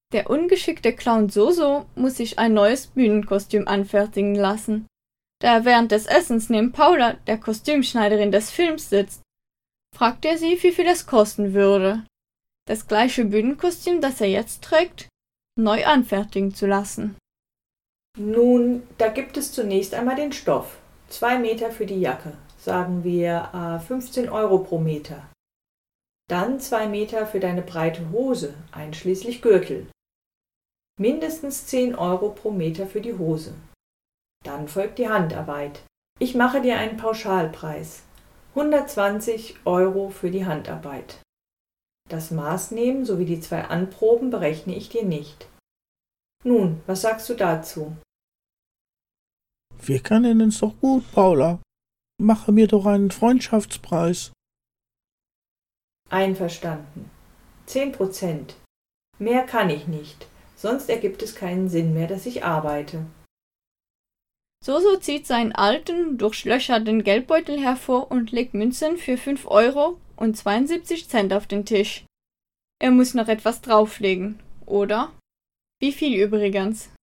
Der ungeschickte Clown Soso muss sich ein neues Bühnenkostüm anfertigen lassen. Da er während des Essens neben Paula, der Kostümschneiderin des Films, sitzt, fragt er sie, wie viel es kosten würde, das gleiche Bühnenkostüm, das er jetzt trägt, neu anfertigen zu lassen. Nun, da gibt es zunächst einmal den Stoff. 2 Meter für die Jacke, sagen wir 15 € pro Meter. Dann 2 Meter für deine breite Hose, einschließlich Gürtel. Mindestens 10 € pro Meter für die Hose. Dann folgt die Handarbeit. Ich mache dir einen Pauschalpreis. 120 € für die Handarbeit. Das Maß nehmen sowie die 2 Anproben berechne ich dir nicht. Nun, was sagst du dazu? Wir kennen uns doch gut, Paula. Mache mir doch einen Freundschaftspreis. Einverstanden. 10%. Mehr kann ich nicht, sonst ergibt es keinen Sinn mehr, dass ich arbeite. Soso zieht seinen alten, durchlöcherten Geldbeutel hervor und legt Münzen für 5 € und 72 Cent auf den Tisch. Er muss noch etwas drauflegen, oder? Wie viel übrigens?